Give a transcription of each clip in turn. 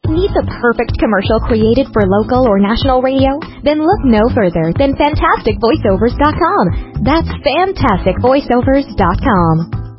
Need the perfect commercial created for local or national radio? Then look no further than FantasticVoiceovers.com. That's FantasticVoiceovers.com.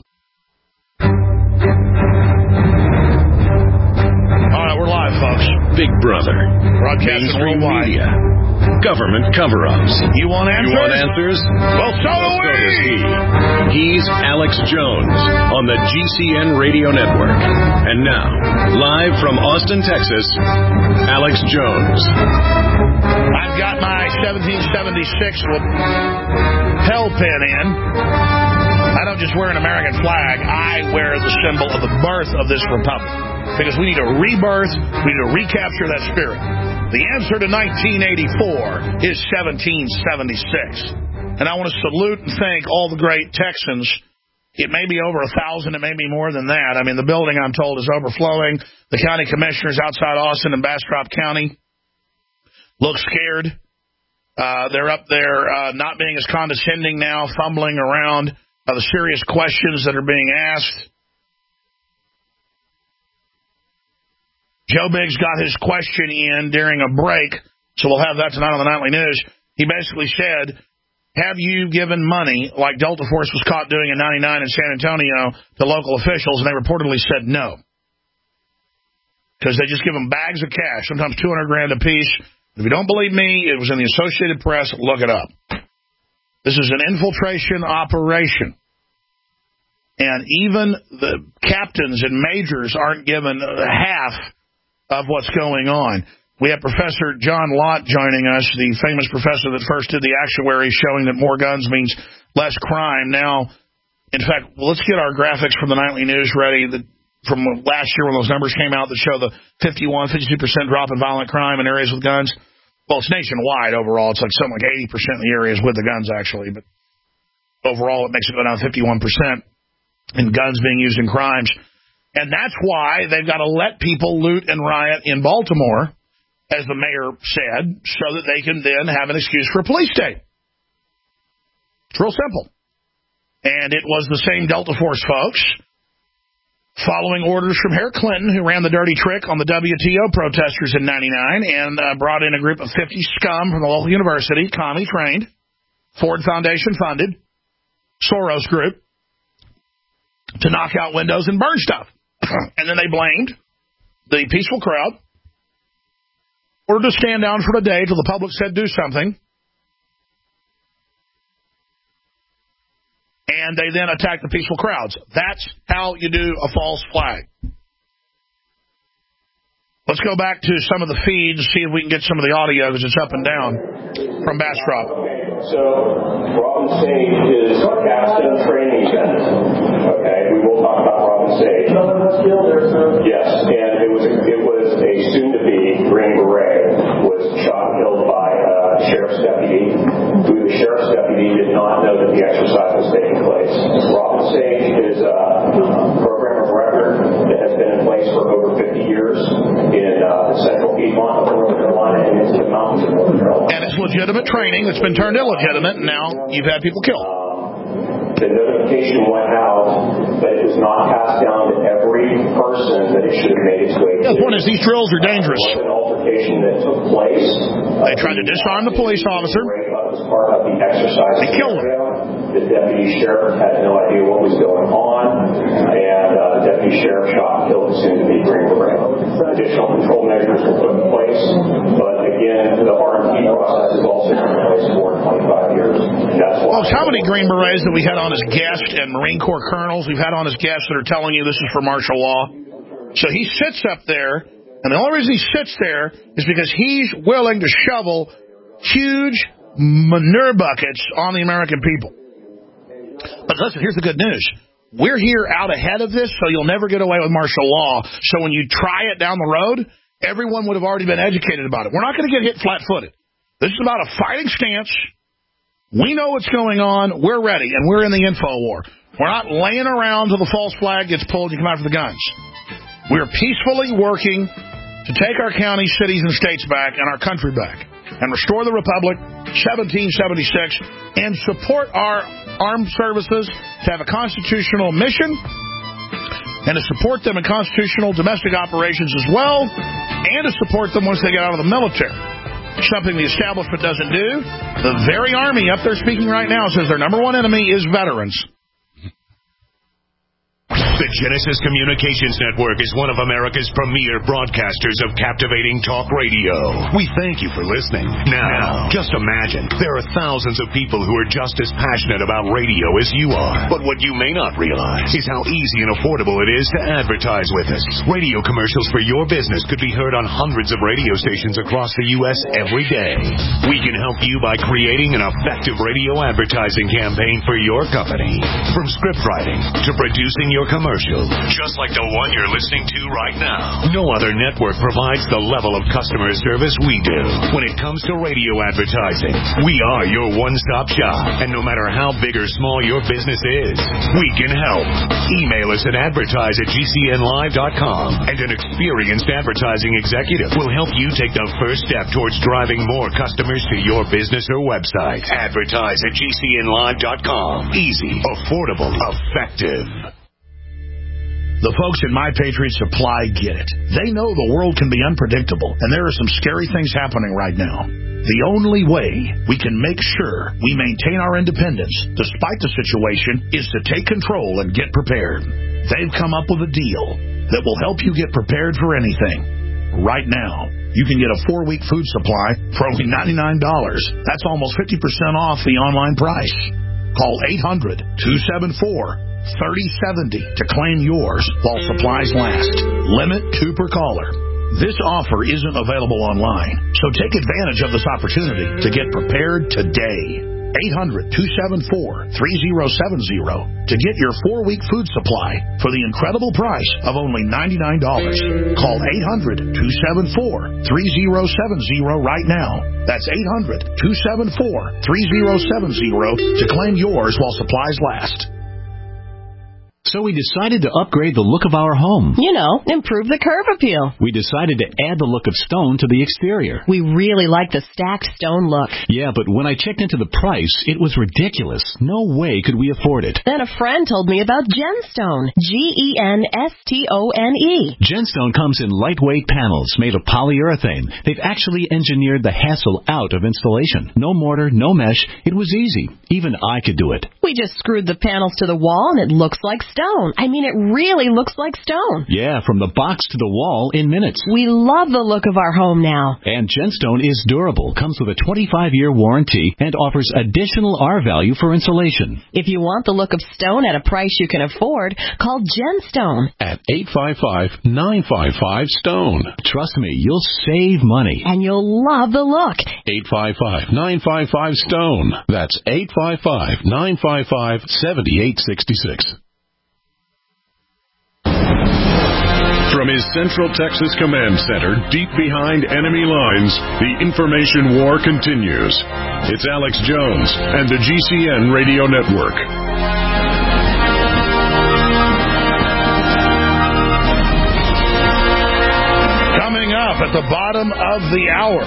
All right, we're live, folks. Big Brother. Broadcasting worldwide. Media. Government cover-ups. You want answers? Well, so do we! does he. He's Alex Jones on the GCN Radio Network. And now, live from Austin, Texas, Alex Jones. I've got my 1776 lapel pin in. I don't just wear an American flag. I wear the symbol of the birth of this republic. Because we need a rebirth. We need to recapture that spirit. The answer to 1984 is 1776. And I want to salute and thank all the great Texans. It may be over 1,000. It may be more than that. I mean, the building, I'm told, is overflowing. The county commissioners outside Austin and Bastrop County look scared. They're up there not being as condescending now, fumbling around the serious questions that are being asked. Joe Biggs got his question in during a break, so we'll have that tonight on the Nightly News. He basically said, have you given money, like Delta Force was caught doing in 99 in San Antonio, to local officials? And they reportedly said no. Because they just give them bags of cash, sometimes $200,000 a piece. If you don't believe me, it was in the Associated Press. Look it up. This is an infiltration operation. And even the captains and majors aren't given half of what's going on. We have Professor John Lott joining us, the famous professor that first did the actuary showing that more guns means less crime. Now, in fact, let's get our graphics from the Nightly News ready from last year when those numbers came out that show the 52% drop in violent crime in areas with guns. Well, it's nationwide overall. It's like something like 80% in the areas with the guns, actually. But overall, it makes it go down 51% in guns being used in crimes. And that's why they've got to let people loot and riot in Baltimore, as the mayor said, so that they can then have an excuse for a police state. It's real simple. And it was the same Delta Force folks, following orders from Hillary Clinton, who ran the dirty trick on the WTO protesters in 99 and brought in a group of 50 scum from the local university, commie-trained, Ford Foundation funded, Soros group, to knock out windows and burn stuff. And then they blamed the peaceful crowd, ordered to stand down for the day till the public said do something. And they then attacked the peaceful crowds. That's how you do a false flag. Let's go back to some of the feeds, see if we can get some of the audio, because it's up and down, from Bastrop. Okay, so Robin Sage is Gaston training event. Okay, we will talk about Robin Sage. Yes, and it was a soon-to-be Green Beret was shot and killed by a sheriff's deputy, who the sheriff's deputy did not know that the exercise was taking place. Robin Sage is a program of record that has been in place for over 50 years in central Piedmont of North Carolina and into the mountains of North Carolina. And it's legitimate training that's been turned illegitimate, and now you've had people killed. The notification went out, but it was not passed down to every person that it should have made its way to. The point is, these drills are dangerous. There was an altercation that took place. They tried to disarm the police officer. It was part of the exercise. They killed him. The deputy sheriff had no idea what was going on, and the deputy sheriff shot and killed the soon-to-be Green Beret. Additional control measures were put in place, but again, the R&D process has also been in place for 25 years. And that's why. Folks, how many Green Berets that we had on as guests and Marine Corps colonels we've had on as guests that are telling you this is for martial law? So he sits up there, and the only reason he sits there is because he's willing to shovel huge manure buckets on the American people. But listen, here's the good news. We're here out ahead of this, so you'll never get away with martial law. So when you try it down the road, everyone would have already been educated about it. We're not going to get hit flat-footed. This is about a fighting stance. We know what's going on. We're ready, and we're in the info war. We're not laying around till the false flag gets pulled and you come out for the guns. We're peacefully working to take our counties, cities, and states back and our country back and restore the Republic, 1776, and support our armed services to have a constitutional mission and to support them in constitutional domestic operations as well, and to support them once they get out of the military. Something the establishment doesn't do. The very Army up there speaking right now says their number one enemy is veterans. The Genesis Communications Network is one of America's premier broadcasters of captivating talk radio. We thank you for listening. Now, just imagine, there are thousands of people who are just as passionate about radio as you are. But what you may not realize is how easy and affordable it is to advertise with us. Radio commercials for your business could be heard on hundreds of radio stations across the U.S. every day. We can help you by creating an effective radio advertising campaign for your company. From script writing to producing your commercial, just like the one you're listening to right now. No other network provides the level of customer service we do. When it comes to radio advertising, we are your one-stop shop. And no matter how big or small your business is, we can help. Email us at advertise@gcnlive.com, and an experienced advertising executive will help you take the first step towards driving more customers to your business or website. Advertise@gcnlive.com. Easy, affordable, effective. The folks at My Patriot Supply get it. They know the world can be unpredictable, and there are some scary things happening right now. The only way we can make sure we maintain our independence, despite the situation, is to take control and get prepared. They've come up with a deal that will help you get prepared for anything. Right now, you can get a 4-week food supply for only $99. That's almost 50% off the online price. Call 800-274-3070 to claim yours while supplies last. Limit 2 per caller. This offer isn't available online, so take advantage of this opportunity to get prepared today. 800-274-3070 to get your 4-week food supply for the incredible price of only $99. Call 800-274-3070 right now. That's 800-274-3070 to claim yours while supplies last. So we decided to upgrade the look of our home. You know, improve the curb appeal. We decided to add the look of stone to the exterior. We really like the stacked stone look. Yeah, but when I checked into the price, it was ridiculous. No way could we afford it. Then a friend told me about Genstone. Genstone. Genstone comes in lightweight panels made of polyurethane. They've actually engineered the hassle out of installation. No mortar, no mesh. It was easy. Even I could do it. We just screwed the panels to the wall and it looks like stone. I mean, it really looks like stone. Yeah, from the box to the wall in minutes. We love the look of our home now. And Genstone is durable, comes with a 25-year warranty, and offers additional R-value for insulation. If you want the look of stone at a price you can afford, call Genstone at 855-955-STONE. Trust me, you'll save money. And you'll love the look. 855-955-STONE. That's 855-955-7866. From his Central Texas Command Center, deep behind enemy lines, the information war continues. It's Alex Jones and the GCN Radio Network. Coming up at the bottom of the hour,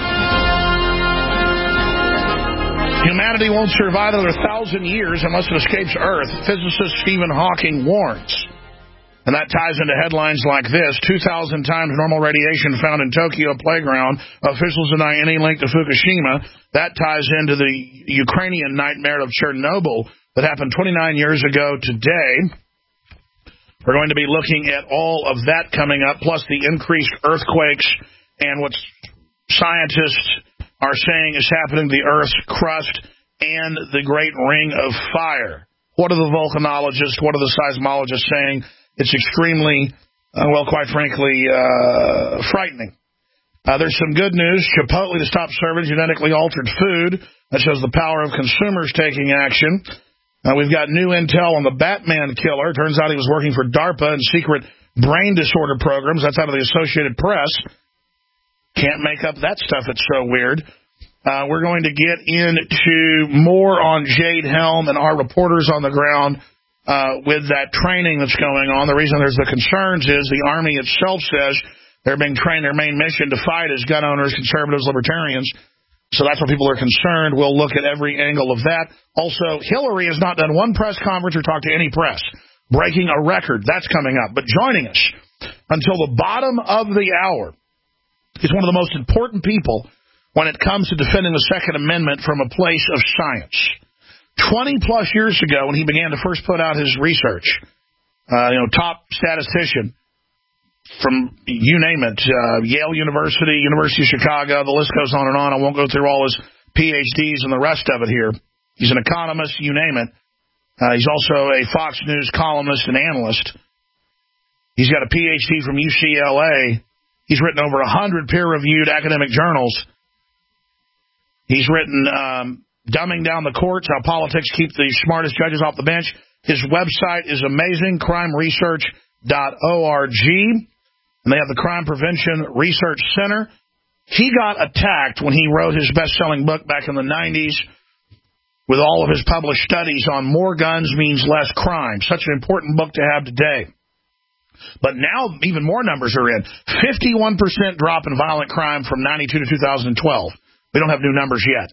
humanity won't survive another 1,000 years unless it escapes Earth, physicist Stephen Hawking warns. And that ties into headlines like this: 2,000 times normal radiation found in Tokyo playground. Officials deny any link to Fukushima. That ties into the Ukrainian nightmare of Chernobyl that happened 29 years ago today. We're going to be looking at all of that coming up, plus the increased earthquakes and what scientists are saying is happening to the Earth's crust and the Great Ring of Fire. What are the volcanologists, what are the seismologists saying? It's extremely, quite frankly, frightening. There's some good news. Chipotle to stop serving genetically altered food. That shows the power of consumers taking action. We've got new intel on the Batman killer. Turns out he was working for DARPA and secret brain disorder programs. That's out of the Associated Press. Can't make up that stuff. It's so weird. We're going to get into more on Jade Helm and our reporters on the ground with that training that's going on. The reason there's the concerns is the Army itself says they're being trained. Their main mission to fight is gun owners, conservatives, libertarians. So that's why people are concerned. We'll look at every angle of that. Also, Hillary has not done one press conference or talked to any press. breaking a record. That's coming up. But joining us until the bottom of the hour is one of the most important people when it comes to defending the Second Amendment from a place of science. 20-plus years ago, when he began to first put out his research, top statistician from, you name it, Yale University, University of Chicago, the list goes on and on. I won't go through all his PhDs and the rest of it here. He's an economist, you name it. He's also a Fox News columnist and analyst. He's got a PhD from UCLA. He's written over 100 peer-reviewed academic journals. He's written Dumbing Down the Courts, How Politics Keep the Smartest Judges Off the Bench. His website is amazing, crimeresearch.org. And they have the Crime Prevention Research Center. He got attacked when he wrote his best-selling book back in the 90s with all of his published studies on More Guns Means Less Crime. Such an important book to have today. But now even more numbers are in. 51% drop in violent crime from 92 to 2012. We don't have new numbers yet.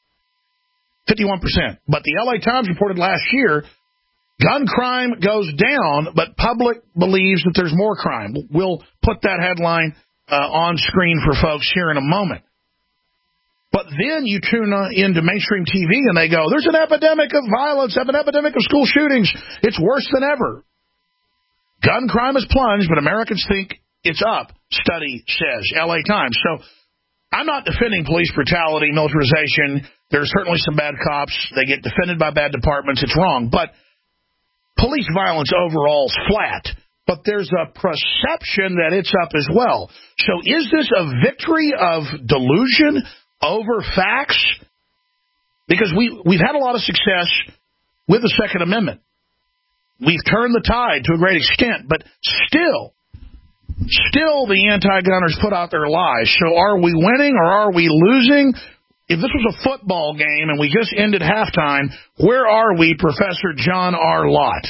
51%. But the LA Times reported last year, gun crime goes down, but public believes that there's more crime. We'll put that headline on screen for folks here in a moment. But then you tune into mainstream TV and they go, there's an epidemic of violence, an epidemic of school shootings. It's worse than ever. Gun crime has plunged, but Americans think it's up, study says, LA Times. So I'm not defending police brutality, militarization. There's certainly some bad cops. They get defended by bad departments. It's wrong. But police violence overall is flat. But there's a perception that it's up as well. So is this a victory of delusion over facts? Because we've had a lot of success with the Second Amendment. We've turned the tide to a great extent, but still the anti-gunners put out their lies. So are we winning or are we losing? If this was a football game and we just ended halftime, where are we, Professor John R. Lott?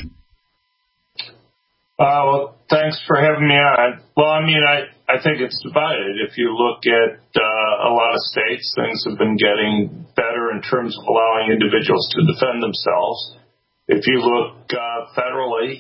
Well, thanks for having me on. Well, I mean, I think it's divided. If you look at a lot of states, things have been getting better in terms of allowing individuals to defend themselves. If you look federally,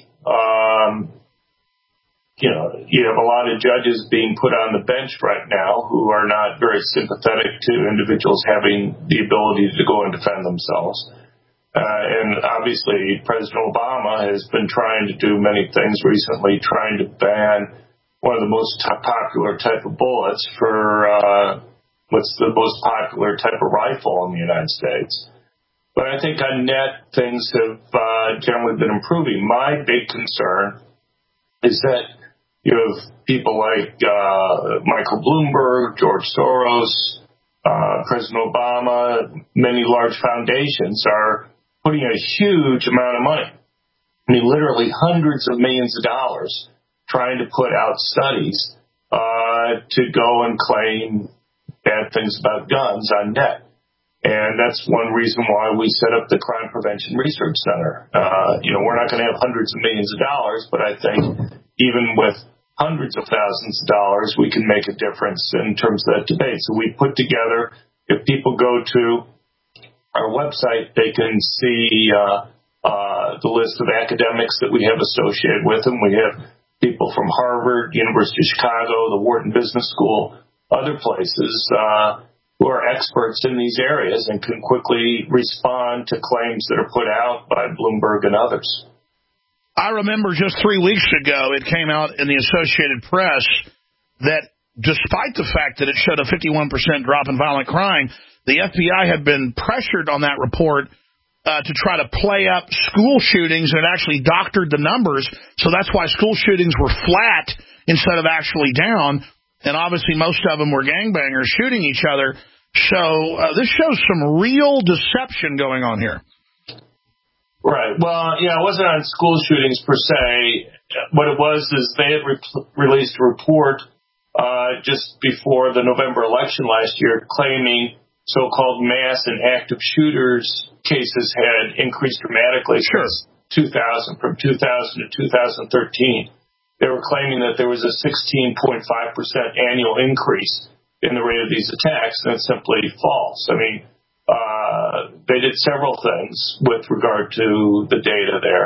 you have a lot of judges being put on the bench right now who are not very sympathetic to individuals having the ability to go and defend themselves. And obviously, President Obama has been trying to do many things recently, trying to ban one of the most popular type of bullets for what's the most popular type of rifle in the United States. But I think on net, things have generally been improving. My big concern is that you have people like Michael Bloomberg, George Soros, President Obama, many large foundations are putting a huge amount of money, I mean literally hundreds of millions of dollars, trying to put out studies to go and claim bad things about guns on net. And that's one reason why we set up the Crime Prevention Research Center. We're not going to have hundreds of millions of dollars, but I think even with hundreds of thousands of dollars, we can make a difference in terms of that debate. So we put together, if people go to our website, they can see the list of academics that we have associated with them. We have people from Harvard, University of Chicago, the Wharton Business School, other places who are experts in these areas and can quickly respond to claims that are put out by Bloomberg and others. I remember just 3 weeks ago it came out in the Associated Press that despite the fact that it showed a 51% drop in violent crime, the FBI had been pressured on that report to try to play up school shootings, and it actually doctored the numbers. So that's why school shootings were flat instead of actually down. And obviously most of them were gangbangers shooting each other. So this shows some real deception going on here. Right. Well, it wasn't on school shootings per se. What it was is they had released a report just before the November election last year claiming so-called mass and active shooters cases had increased dramatically since 2000, from 2000 to 2013. They were claiming that there was a 16.5% annual increase in the rate of these attacks, and it's simply false. I mean, they did several things with regard to the data there.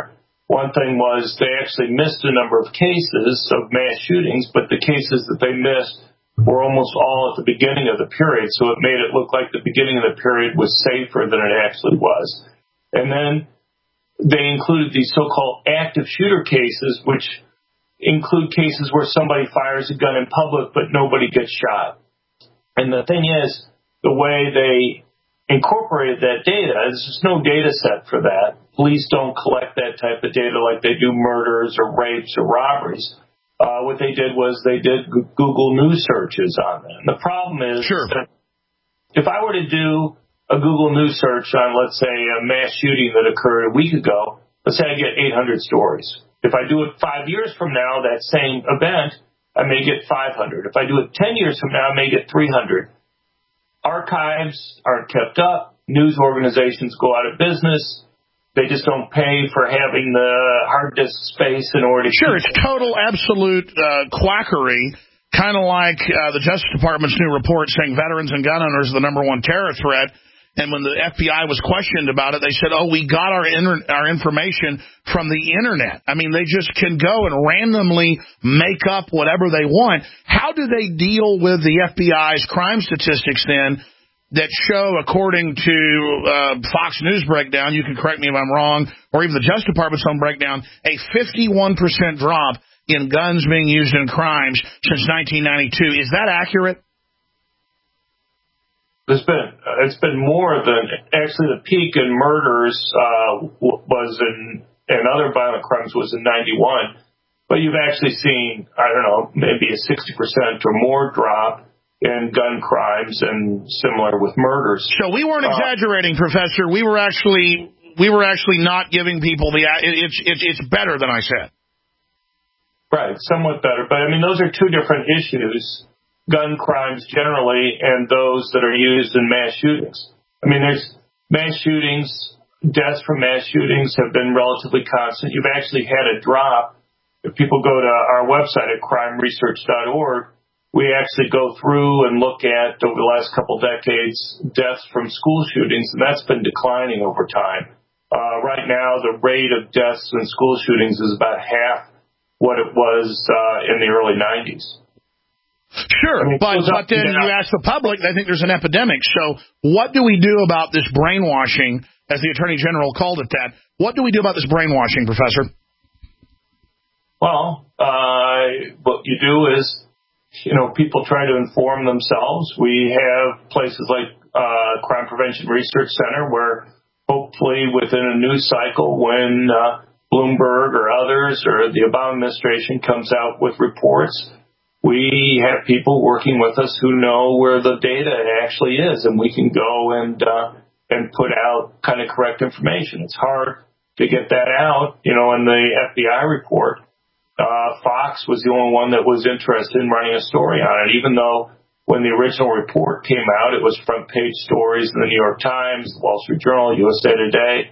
One thing was they actually missed a number of cases of mass shootings, but the cases that they missed were almost all at the beginning of the period, so it made it look like the beginning of the period was safer than it actually was. And then they included these so-called active shooter cases, which include cases where somebody fires a gun in public but nobody gets shot. And the thing is, the way they incorporated that data, there's just no data set for that. Police don't collect that type of data like they do murders or rapes or robberies. What they did was they did Google News searches on them. The problem is that if I were to do a Google News search on, let's say, a mass shooting that occurred a week ago, let's say I get 800 stories. If I do it 5 years from now, that same event, I may get 500. If I do it 10 years from now, I may get 300. Archives aren't kept up. News organizations go out of business. They just don't pay for having the hard disk space in order to... Sure, it's total, absolute quackery, kind of like the Justice Department's new report saying veterans and gun owners are the number one terror threat. And when the FBI was questioned about it, they said, we got our information from the Internet. I mean, they just can go and randomly make up whatever they want. How do they deal with the FBI's crime statistics, then, that show, according to Fox News breakdown, you can correct me if I'm wrong, or even the Justice Department's own breakdown, a 51% drop in guns being used in crimes since 1992. Is that accurate? It's been more than actually the peak in murders was in and other violent crimes was in 91, but you've actually seen, I don't know, maybe a 60% or more drop in gun crimes and similar with murders. So we weren't exaggerating, Professor. We were actually not giving people the it's better than I said. Right, somewhat better, but I mean those are two different issues. Gun crimes generally and those that are used in mass shootings. I mean, there's mass shootings, deaths from mass shootings have been relatively constant. You've actually had a drop. If people go to our website at crimeresearch.org, we actually go through and look at, over the last couple decades, deaths from school shootings, and that's been declining over time. Right now, the rate of deaths in school shootings is about half what it was in the early 90s. Sure, but then you ask the public, they think there's an epidemic. So what do we do about this brainwashing, as the Attorney General called it that? What do we do about this brainwashing, Professor? Well, what you do is, people try to inform themselves. We have places like Crime Prevention Research Center where hopefully within a news cycle when Bloomberg or others or the Obama administration comes out with reports, we have people working with us who know where the data actually is, and we can go and put out kind of correct information. It's hard to get that out, in the FBI report. Fox was the only one that was interested in running a story on it, even though when the original report came out, it was front page stories in the New York Times, the Wall Street Journal, USA Today,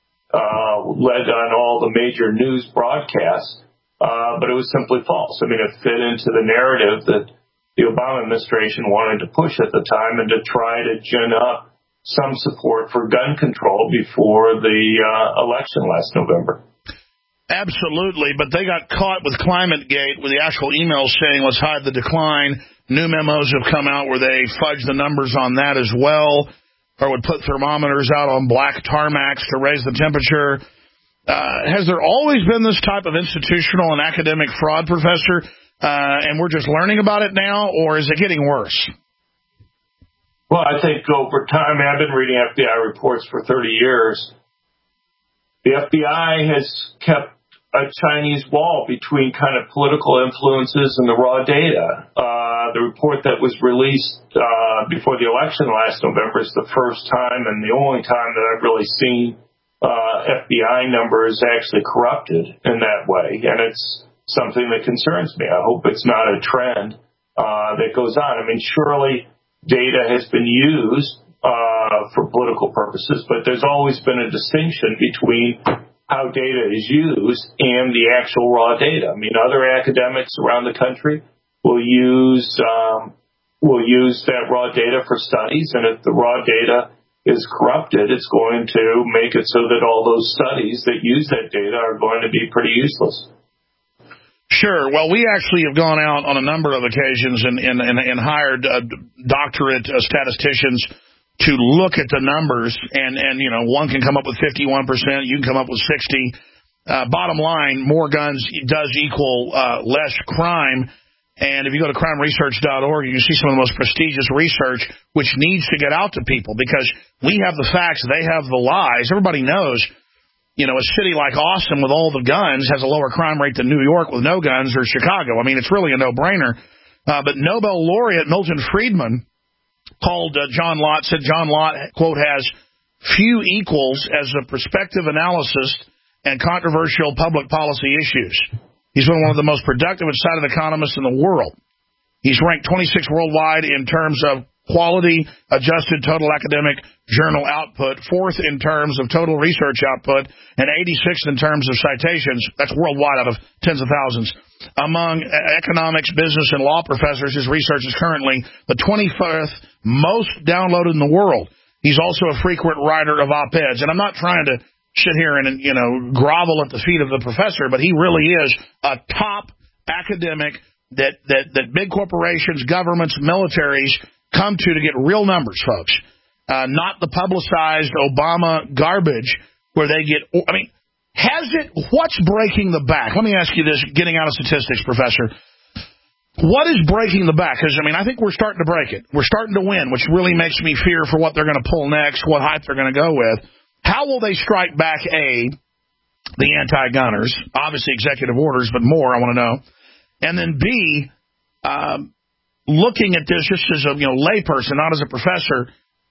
led on all the major news broadcasts. But it was simply false. I mean, it fit into the narrative that the Obama administration wanted to push at the time and to try to gin up some support for gun control before the election last November. Absolutely, but they got caught with ClimateGate with the actual emails saying, let's hide the decline. New memos have come out where they fudge the numbers on that as well, or would put thermometers out on black tarmacs to raise the temperature. Has there always been this type of institutional and academic fraud, Professor, and we're just learning about it now, or is it getting worse? Well, I think over time, I've been reading FBI reports for 30 years. The FBI has kept a Chinese wall between kind of political influences and the raw data. The report that was released before the election last November is the first time and the only time that I've really seen FBI numbers actually corrupted in that way, and it's something that concerns me. I hope it's not a trend that goes on. I mean, surely data has been used for political purposes, but there's always been a distinction between how data is used and the actual raw data. I mean, other academics around the country will use that raw data for studies, and if the raw data is corrupted, it's going to make it so that all those studies that use that data are going to be pretty useless. Sure. Well, we actually have gone out on a number of occasions and hired doctorate statisticians to look at the numbers, and one can come up with 51%, you can come up with 60%. Bottom line, more guns does equal less crime. And if you go to crimeresearch.org, you can see some of the most prestigious research, which needs to get out to people, because we have the facts, they have the lies. Everybody knows, a city like Austin with all the guns has a lower crime rate than New York with no guns, or Chicago. I mean, it's really a no-brainer. But Nobel laureate Milton Friedman called John Lott, said John Lott, quote, has few equals as a prospective analysis and controversial public policy issues. He's been one of the most productive and cited economists in the world. He's ranked 26 worldwide in terms of quality adjusted total academic journal output, 4th in terms of total research output, and 86th in terms of citations. That's worldwide out of tens of thousands. Among economics, business, and law professors, his research is currently the 25th most downloaded in the world. He's also a frequent writer of op-eds. And I'm not trying to sit here and, grovel at the feet of the professor, but he really is a top academic that big corporations, governments, militaries come to get real numbers, folks. Not the publicized Obama garbage where they get, what's breaking the back? Let me ask you this, getting out of statistics, Professor. What is breaking the back? Because, I think we're starting to break it. We're starting to win, which really makes me fear for what they're going to pull next, what hype they're going to go with. How will they strike back, A, the anti-gunners, obviously executive orders, but more I want to know, and then B, looking at this just as a layperson, not as a professor,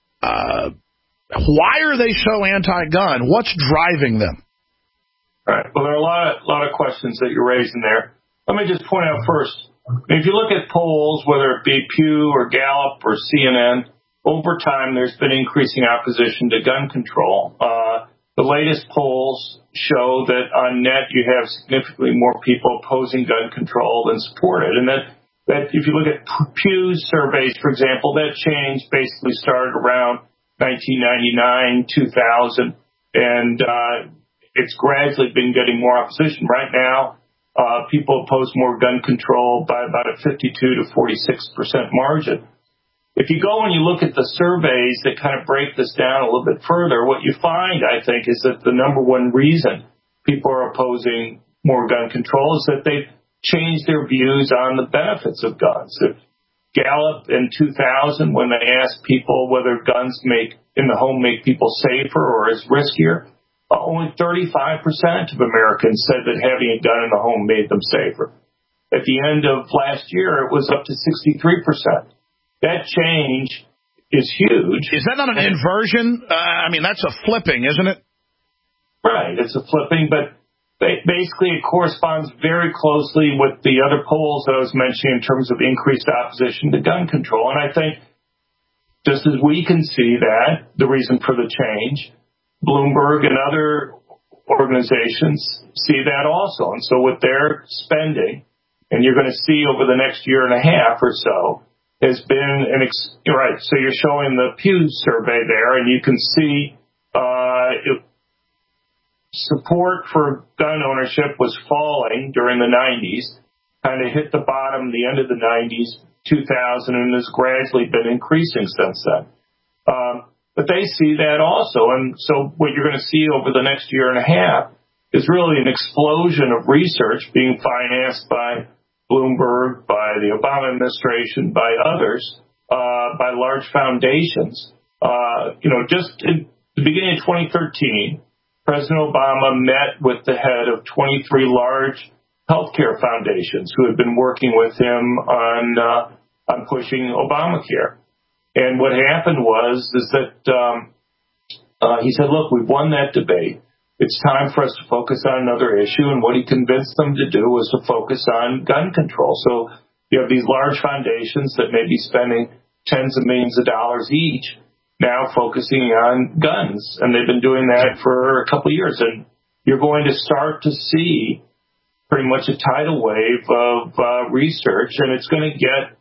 why are they so anti-gun? What's driving them? All right. Well, there are a lot of questions that you're raising there. Let me just point out first, if you look at polls, whether it be Pew or Gallup or CNN, over time, there's been increasing opposition to gun control. The latest polls show that on net, you have significantly more people opposing gun control than support it. And that if you look at Pew's surveys, for example, that change basically started around 1999, 2000, and it's gradually been getting more opposition. Right now, people oppose more gun control by about a 52 to 46% margin. If you go and you look at the surveys that kind of break this down a little bit further, what you find, I think, is that the number one reason people are opposing more gun control is that they've changed their views on the benefits of guns. If Gallup in 2000, when they asked people whether guns in the home make people safer or is riskier, only 35% of Americans said that having a gun in the home made them safer. At the end of last year, it was up to 63%. That change is huge. Is that not an inversion? That's a flipping, isn't it? Right, it's a flipping, but basically it corresponds very closely with the other polls that I was mentioning in terms of increased opposition to gun control. And I think just as we can see that, the reason for the change, Bloomberg and other organizations see that also. And so with their spending, and you're going to see over the next year and a half or so, has been right. So you're showing the Pew survey there, and you can see support for gun ownership was falling during the 90s, kind of hit the bottom the end of the 90s, 2000, and has gradually been increasing since then. But they see that also, and so what you're going to see over the next year and a half is really an explosion of research being financed by Bloomberg, by the Obama administration, by others, by large foundations. Just in the beginning of 2013, President Obama met with the head of 23 large healthcare foundations who had been working with him on pushing Obamacare. And what happened is that he said, look, we've won that debate. It's time for us to focus on another issue. And what he convinced them to do was to focus on gun control. So you have these large foundations that may be spending tens of millions of dollars each now focusing on guns. And they've been doing that for a couple of years. And you're going to start to see pretty much a tidal wave of research. And it's going to get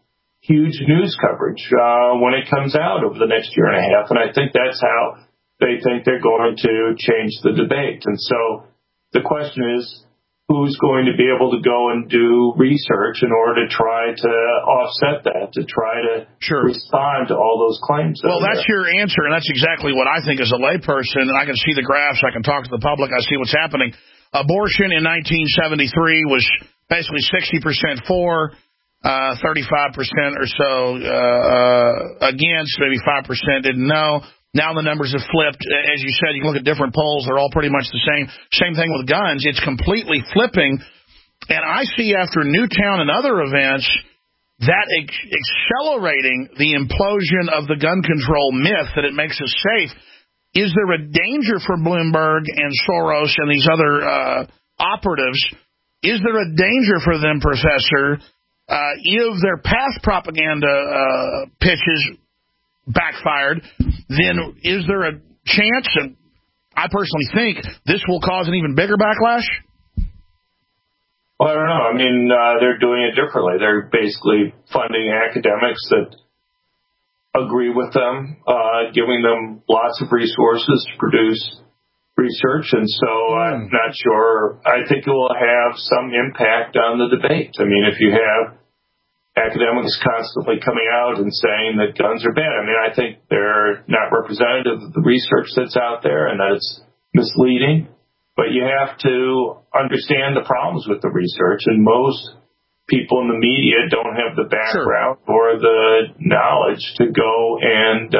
huge news coverage when it comes out over the next year and a half. And I think that's how they think they're going to change the debate. And so the question is, who's going to be able to go and do research in order to try to offset that, to try to respond to all those claims? Well, that's your answer, and that's exactly what I think as a layperson. And I can see the graphs. I can talk to the public. I see what's happening. Abortion in 1973 was basically 60% for, 35% or so against, maybe 5% didn't know. Now the numbers have flipped. As you said, you can look at different polls. They're all pretty much the same. Same thing with guns. It's completely flipping. And I see after Newtown and other events that accelerating the implosion of the gun control myth that it makes us safe. Is there a danger for Bloomberg and Soros and these other operatives? Is there a danger for them, Professor, if their past propaganda pitches backfired, then is there a chance, and I personally think, this will cause an even bigger backlash? Well, I don't know. I mean, they're doing it differently. They're basically funding academics that agree with them, giving them lots of resources to produce research, and so I'm not sure. I think it will have some impact on the debate. I mean, if you have academics constantly coming out and saying that guns are bad, I mean, I think they're not representative of the research that's out there and that it's misleading. But you have to understand the problems with the research, and most people in the media don't have the background or the knowledge to go and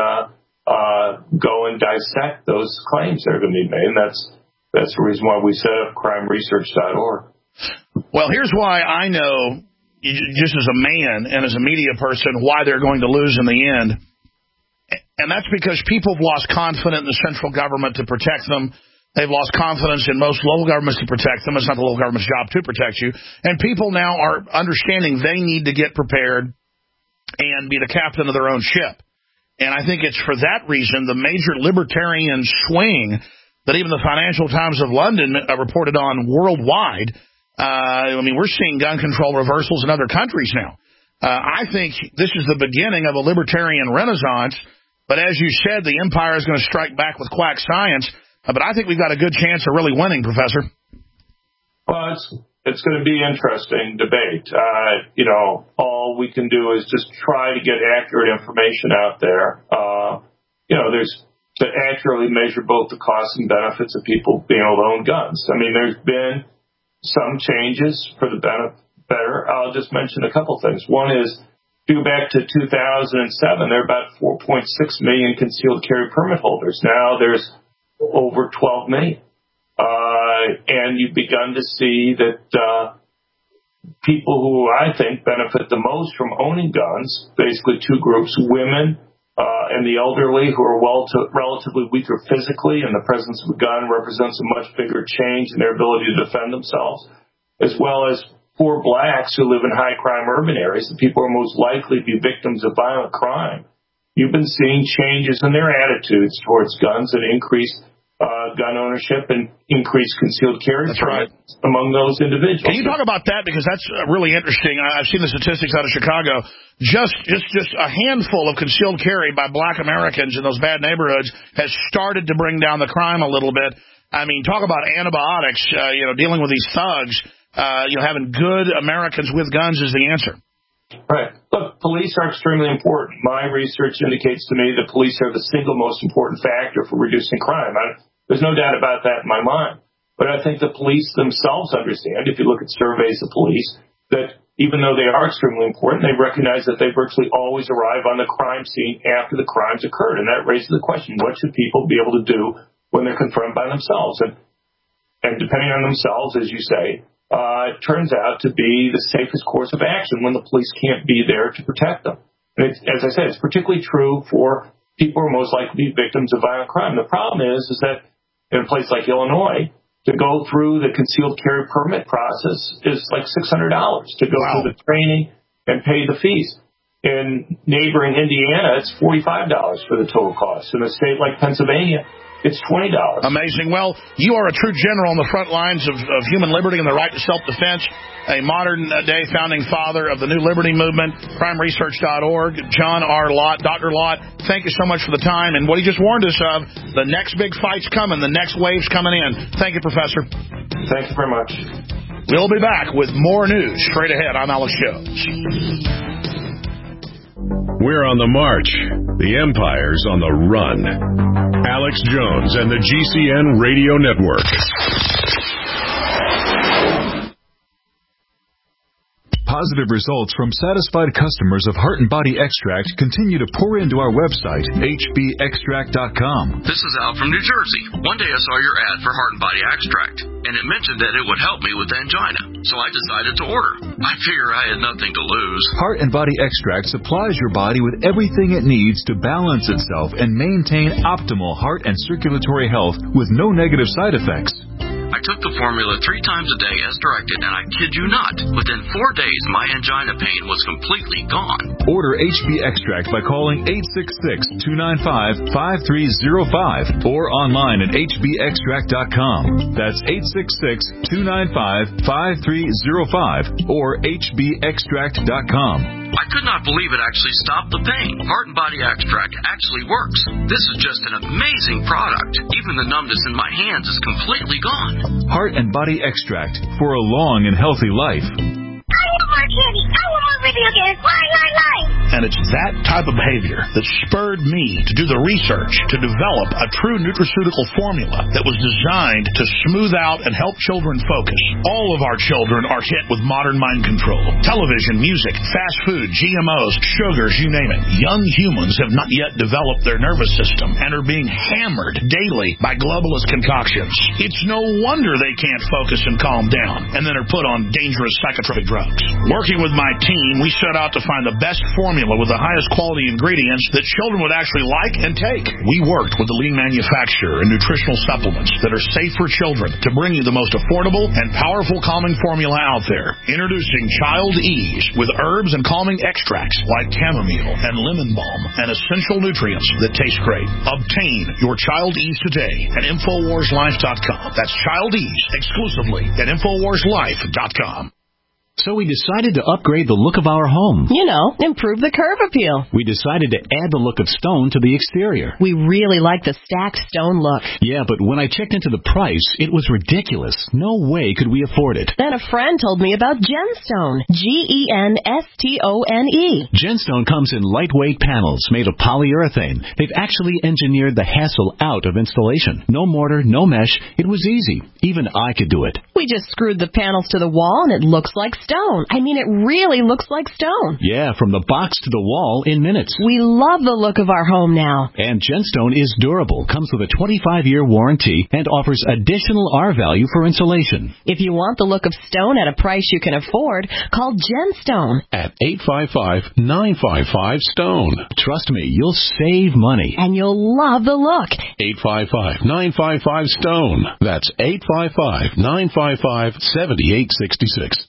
dissect those claims that are going to be made. And that's the reason why we set up crimeresearch.org. Well, here's why I know, just as a man and as a media person, why they're going to lose in the end. And that's because people have lost confidence in the central government to protect them. They've lost confidence in most local governments to protect them. It's not the local government's job to protect you. And people now are understanding they need to get prepared and be the captain of their own ship. And I think it's for that reason the major libertarian swing that even the Financial Times of London reported on worldwide. I mean, we're seeing gun control reversals in other countries now. I think this is the beginning of a libertarian renaissance. But as you said, the empire is going to strike back with quack science. But I think we've got a good chance of really winning, Professor. Well, it's going to be an interesting debate. All we can do is just try to get accurate information out there. There's to accurately measure both the costs and benefits of people being able to own guns. I mean, there's been some changes for the better. I'll just mention a couple things. One is, due back to 2007, there were about 4.6 million concealed carry permit holders. Now there's over 12 million. And you've begun to see that people who I think benefit the most from owning guns, basically two groups, women and the elderly who are relatively weaker physically, and the presence of a gun represents a much bigger change in their ability to defend themselves, as well as poor blacks who live in high-crime urban areas, the people who are most likely to be victims of violent crime. You've been seeing changes in their attitudes towards guns and increased gun ownership and increased concealed carry among those individuals. Can you talk about that? Because that's really interesting. I've seen the statistics out of Chicago. Just a handful of concealed carry by black Americans in those bad neighborhoods has started to bring down the crime a little bit. I mean, talk about antibiotics, dealing with these thugs. Having good Americans with guns is the answer. Right. Look, police are extremely important. My research indicates to me that police are the single most important factor for reducing crime. There's no doubt about that in my mind. But I think the police themselves understand, if you look at surveys of police, that even though they are extremely important, they recognize that they virtually always arrive on the crime scene after the crimes occurred. And that raises the question, what should people be able to do when they're confronted by themselves? And depending on themselves, as you say, it turns out to be the safest course of action when the police can't be there to protect them. And as I said, it's particularly true for people who are most likely to be victims of violent crime. The problem is that in a place like Illinois, to go through the concealed carry permit process is like $600 to go through the training and pay the fees. In neighboring Indiana, it's $45 for the total cost. In a state like Pennsylvania, It's $20. Amazing. Well, you are a true general on the front lines of human liberty and the right to self-defense, a modern-day founding father of the New Liberty Movement, crimeresearch.org, John R. Lott. Dr. Lott, thank you so much for the time. And what he just warned us of, the next big fight's coming, the next wave's coming in. Thank you, Professor. Thank you very much. We'll be back with more news straight ahead. I'm Alex Jones. We're on the march. The empire's on the run. Alex Jones and the GCN Radio Network. Positive results from satisfied customers of Heart and Body Extract continue to pour into our website, hbextract.com. This is Al from New Jersey. One day I saw your ad for Heart and Body Extract, and it mentioned that it would help me with angina, so I decided to order. I figure I had nothing to lose. Heart and Body Extract supplies your body with everything it needs to balance itself and maintain optimal heart and circulatory health with no negative side effects. I took the formula 3 times a day as directed, and I kid you not, within 4 days, my angina pain was completely gone. Order HB Extract by calling 866-295-5305 or online at hbextract.com. That's 866-295-5305 or hbextract.com. I could not believe it actually stopped the pain. Heart and Body Extract actually works. This is just an amazing product. Even the numbness in my hands is completely gone. Heart and Body Extract for a long and healthy life. I want more candy. I want more video games. Why? And it's that type of behavior that spurred me to do the research to develop a true nutraceutical formula that was designed to smooth out and help children focus. All of our children are hit with modern mind control. Television, music, fast food, GMOs, sugars, you name it. Young humans have not yet developed their nervous system and are being hammered daily by globalist concoctions. It's no wonder they can't focus and calm down and then are put on dangerous psychotropic drugs. Working with my team, we set out to find the best formula with the highest quality ingredients that children would actually like and take. We worked with the leading manufacturer in nutritional supplements that are safe for children to bring you the most affordable and powerful calming formula out there. Introducing Child Ease with herbs and calming extracts like chamomile and lemon balm and essential nutrients that taste great. Obtain your Child Ease today at InfoWarsLife.com. That's Child Ease exclusively at InfoWarsLife.com. So we decided to upgrade the look of our home. You know, improve the curve appeal. We decided to add the look of stone to the exterior. We really like the stacked stone look. Yeah, but when I checked into the price, it was ridiculous. No way could we afford it. Then a friend told me about Genstone. Genstone. Genstone comes in lightweight panels made of polyurethane. They've actually engineered the hassle out of installation. No mortar, no mesh. It was easy. Even I could do it. We just screwed the panels to the wall and it looks like stone. I mean, it really looks like stone. Yeah, from the box to the wall in minutes. We love the look of our home now. And Genstone is durable, comes with a 25-year warranty, and offers additional R-value for insulation. If you want the look of stone at a price you can afford, call Genstone at 855-955-STONE. Trust me, you'll save money. And you'll love the look. 855-955-STONE. That's 855-955-7866.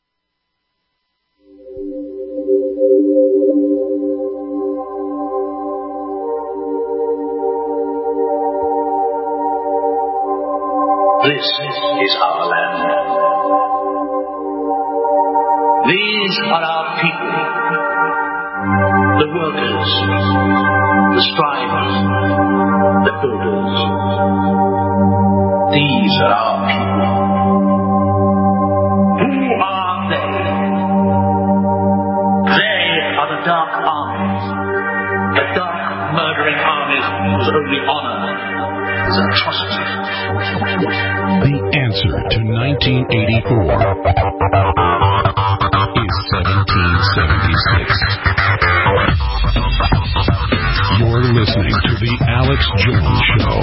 This is our land. These are our people. The workers, the strivers, the builders. These are our people. Who are they? They are the dark armies. The dark, murdering armies whose only honor is atrocity. The answer to 1984 is 1776. You're listening to The Alex Jones Show.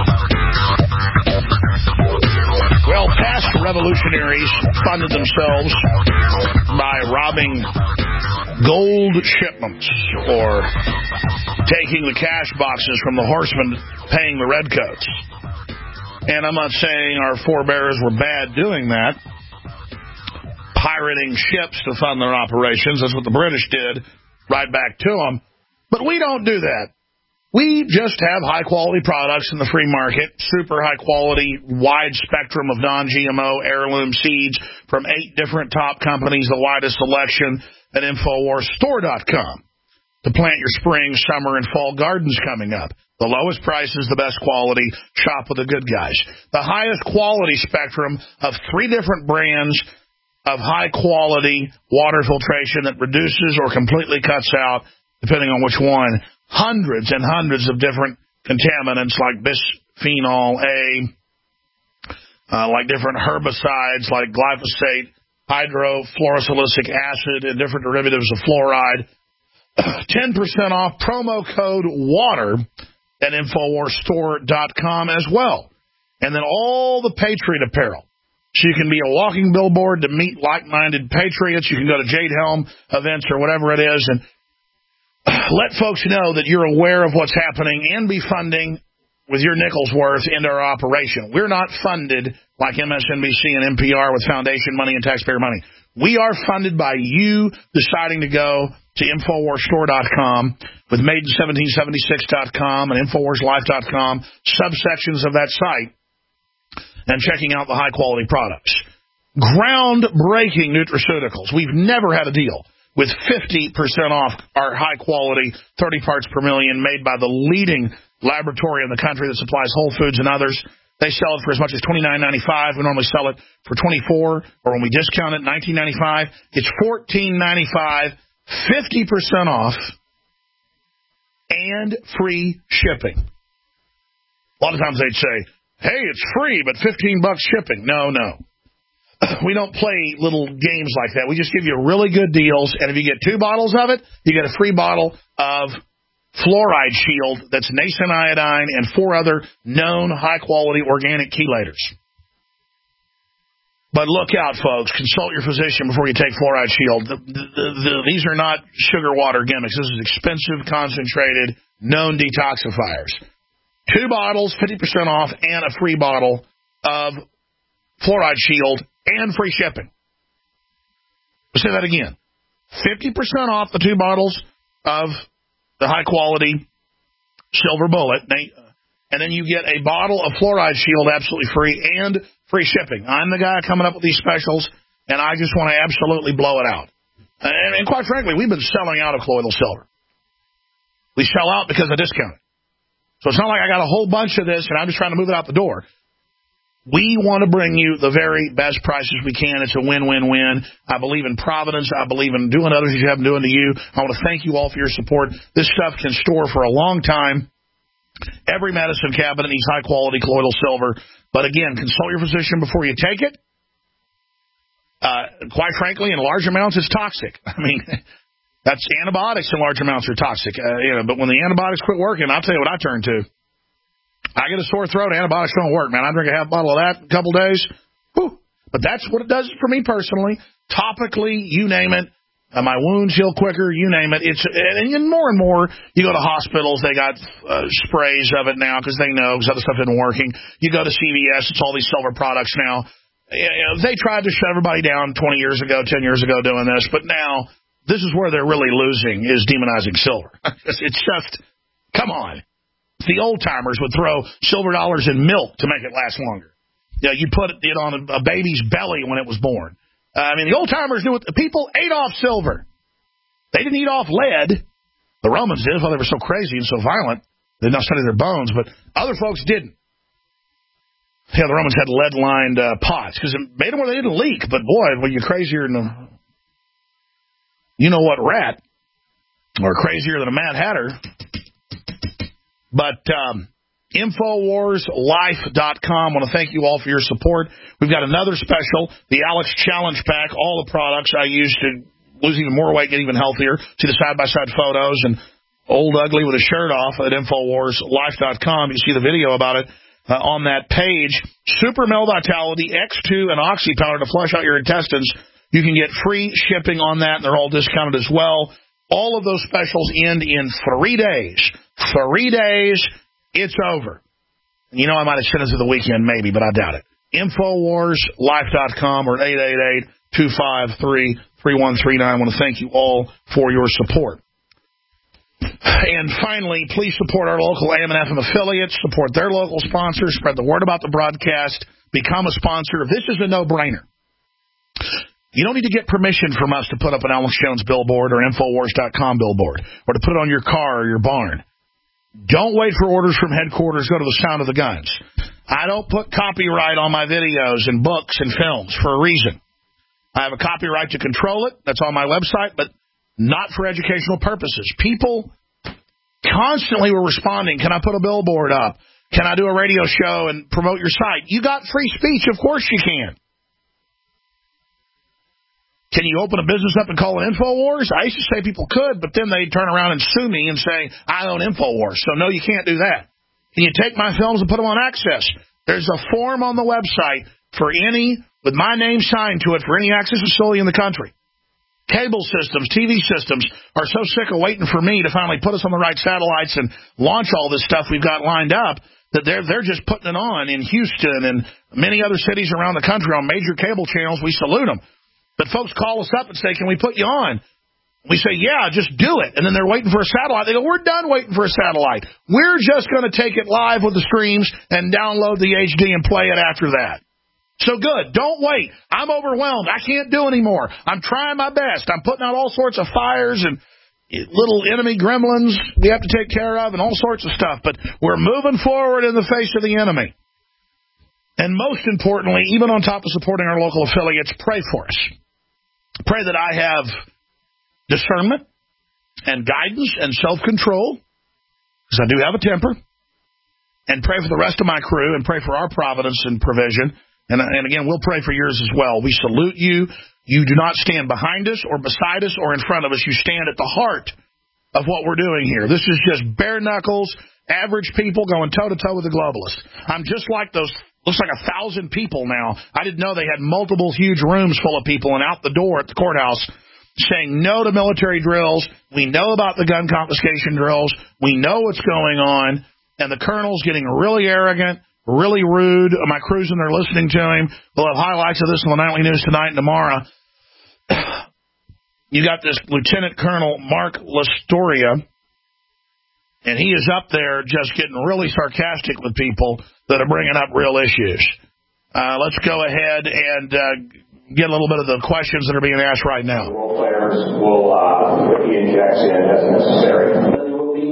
Well, past revolutionaries funded themselves by robbing gold shipments or taking the cash boxes from the horsemen paying the redcoats. And I'm not saying our forebears were bad doing that, pirating ships to fund their operations. That's what the British did, right back to them. But we don't do that. We just have high-quality products in the free market, super high-quality, wide spectrum of non-GMO heirloom seeds from 8 different top companies, the widest selection at InfoWarsStore.com. To plant your spring, summer, and fall gardens coming up. The lowest prices, the best quality. Shop with the good guys. The highest quality spectrum of 3 different brands of high-quality water filtration that reduces or completely cuts out, depending on which one, hundreds and hundreds of different contaminants like bisphenol A, like different herbicides like glyphosate, hydrofluorosilicic acid, and different derivatives of fluoride. 10% off promo code WATER at InfoWarsStore.com as well. And then all the Patriot apparel. So you can be a walking billboard to meet like-minded patriots. You can go to Jade Helm events or whatever it is and let folks know that you're aware of what's happening and be funding with your nickel's worth into our operation. We're not funded like MSNBC and NPR with foundation money and taxpayer money. We are funded by you deciding to go to InfoWarsStore.com with Maiden1776.com and InfoWarsLife.com, subsections of that site, and checking out the high-quality products. Groundbreaking nutraceuticals. We've never had a deal with 50% off our high-quality 30 parts per million made by the leading laboratory in the country that supplies Whole Foods and others. They sell it for as much as $29.95. We normally sell it for $24, or when we discount it, $19.95. It's $14.95, 50% off, and free shipping. A lot of times they'd say, hey, it's free, but $15 shipping. No. We don't play little games like that. We just give you really good deals, and if you get 2 bottles of it, you get a free bottle of Fluoride Shield that's nascent iodine and 4 other known high-quality organic chelators. But look out, folks. Consult your physician before you take Fluoride Shield. These are not sugar water gimmicks. This is expensive, concentrated, known detoxifiers. 2 bottles, 50% off, and a free bottle of Fluoride Shield and free shipping. I'll say that again. 50% off the 2 bottles of the high-quality Silver Bullet, and then you get a bottle of Fluoride Shield absolutely free and free shipping. I'm the guy coming up with these specials, and I just want to absolutely blow it out. And quite frankly, we've been selling out of colloidal silver. We sell out because of discounting. So it's not like I got a whole bunch of this, and I'm just trying to move it out the door. We want to bring you the very best prices we can. It's a win-win-win. I believe in Providence. I believe in doing others as you have been doing to you. I want to thank you all for your support. This stuff can store for a long time. Every medicine cabinet needs high-quality colloidal silver. But again, consult your physician before you take it. Quite frankly, in large amounts, it's toxic. I mean, that's antibiotics in large amounts are toxic. But when the antibiotics quit working, I'll tell you what I turn to. I get a sore throat, antibiotics don't work, man. I drink a half bottle of that in a couple days. Whew. But that's what it does for me personally. Topically, you name it. My wounds heal quicker, you name it. And more and more, you go to hospitals, they got sprays of it now because they know because other stuff isn't working. You go to CVS, it's all these silver products now. They tried to shut everybody down 20 years ago, 10 years ago doing this, but now this is where they're really losing is demonizing silver. It's just, come on. The old-timers would throw silver dollars in milk to make it last longer. You put it on a baby's belly when it was born. The old-timers knew it. The people ate off silver. They didn't eat off lead. The Romans did, while they were so crazy and so violent. They did not study their bones, but other folks didn't. Yeah, the Romans had lead-lined pots because it made them where they didn't leak. But, boy, when you're crazier than a you-know-what rat or crazier than a Mad Hatter. But InfoWarsLife.com. I want to thank you all for your support. We've got another special, the Alex Challenge Pack, all the products I use to lose even more weight, get even healthier. See the side-by-side photos and old ugly with a shirt off at InfoWarsLife.com. You see the video about it on that page. Super Male Vitality, X2, and Oxy Powder to flush out your intestines. You can get free shipping on that, and they're all discounted as well. All of those specials end in 3 days. 3 days, it's over. And I might have sent it to the weekend, maybe, but I doubt it. InfoWarsLife.com or 888-253-3139. I want to thank you all for your support. And finally, please support our local AM and FM affiliates, support their local sponsors, spread the word about the broadcast, become a sponsor. This is a no-brainer. You don't need to get permission from us to put up an Alex Jones billboard or Infowars.com billboard or to put it on your car or your barn. Don't wait for orders from headquarters. Go to the sound of the guns. I don't put copyright on my videos and books and films for a reason. I have a copyright to control it. That's on my website, but not for educational purposes. People constantly were responding, can I put a billboard up? Can I do a radio show and promote your site? You got free speech. Of course you can. Can you open a business up and call it InfoWars? I used to say people could, but then they'd turn around and sue me and say, I own InfoWars. So, no, you can't do that. Can you take my films and put them on Access? There's a form on the website for any, with my name signed to it, for any access facility in the country. Cable systems, TV systems are so sick of waiting for me to finally put us on the right satellites and launch all this stuff we've got lined up that they're just putting it on in Houston and many other cities around the country on major cable channels. We salute them. But folks call us up and say, can we put you on? We say, yeah, just do it. And then they're waiting for a satellite. They go, we're done waiting for a satellite. We're just going to take it live with the streams and download the HD and play it after that. So good. Don't wait. I'm overwhelmed. I can't do anymore. I'm trying my best. I'm putting out all sorts of fires and little enemy gremlins we have to take care of and all sorts of stuff. But we're moving forward in the face of the enemy. And most importantly, even on top of supporting our local affiliates, pray for us. Pray that I have discernment and guidance and self-control, because I do have a temper. And pray for the rest of my crew and pray for our providence and provision. And again, we'll pray for yours as well. We salute you. You do not stand behind us or beside us or in front of us. You stand at the heart of what we're doing here. This is just bare knuckles, average people going toe-to-toe with the globalists. I'm just like those, looks like 1,000 people now. I didn't know they had multiple huge rooms full of people and out the door at the courthouse saying no to military drills. We know about the gun confiscation drills. We know what's going on. And the colonel's getting really arrogant, really rude. My crew's in there listening to him. We'll have highlights of this in the Nightly News tonight and tomorrow. You got this Lieutenant Colonel Mark Lastoria, and he is up there just getting really sarcastic with people that are bringing up real issues. Let's go ahead and get a little bit of the questions that are being asked right now. Role players will put the injects in as necessary. There will be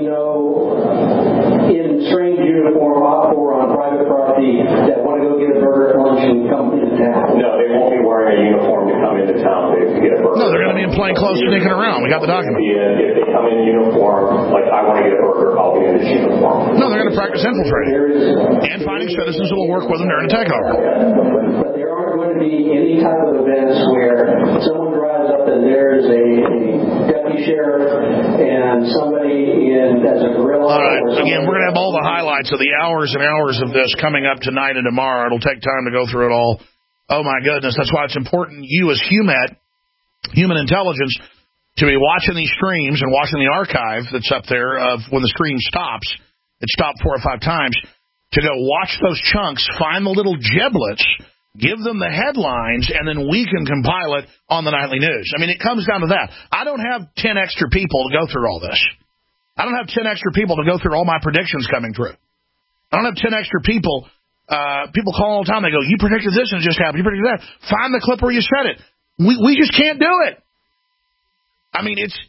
no in strange uniform op or on private property that want to go get a burger at lunch and come into town. No, they won't be wearing a uniform to come into town to get a burger. No, they're going to be in plain clothes sneaking around. We got the document. If they come in uniform, like I want to get a burger, I'll be in this uniform. No, they're going to practice infiltrating and finding citizens who will work with them during a takeover. But there aren't going to be any type of events where someone drives up and there's a deputy sheriff and somebody as a gorilla. All right. Again, we're going to have all the highlights of the hours and hours of this coming up tonight and tomorrow. It'll take time to go through it all. Oh, my goodness. That's why it's important you as human intelligence, to be watching these streams and watching the archive that's up there of when the stream stops. It stopped 4 or 5 times. To go watch those chunks, find the little giblets, give them the headlines, and then we can compile it on the Nightly News. I mean, it comes down to that. I don't have 10 extra people to go through all this. I don't have 10 extra people to go through all my predictions coming true. I don't have 10 extra people. People call all the time. They go, you predicted this and it just happened. You predicted that. Find the clip where you said it. We just can't do it. I mean, it's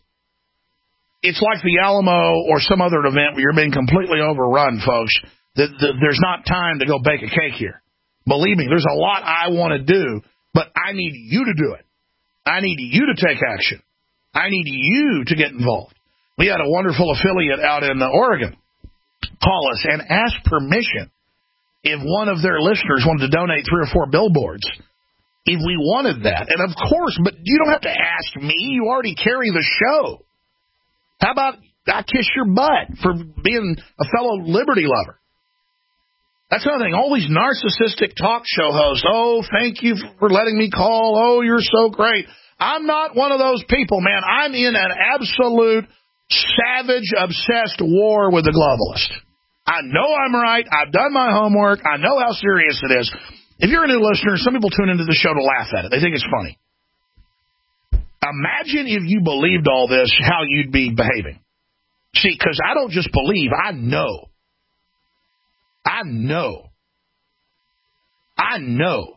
like the Alamo or some other event where you're being completely overrun, folks. There's not time to go bake a cake here. Believe me, there's a lot I want to do, but I need you to do it. I need you to take action. I need you to get involved. We had a wonderful affiliate out in Oregon call us and ask permission if one of their listeners wanted to donate 3 or 4 billboards, if we wanted that. And of course, but you don't have to ask me. You already carry the show. How about I kiss your butt for being a fellow liberty lover? That's another thing. All these narcissistic talk show hosts. Oh, thank you for letting me call. Oh, you're so great. I'm not one of those people, man. I'm in an absolute savage, obsessed war with the globalist. I know I'm right. I've done my homework. I know how serious it is. If you're a new listener, some people tune into the show to laugh at it. They think it's funny. Imagine if you believed all this, how you'd be behaving. See, because I don't just believe, I know. I know. I know.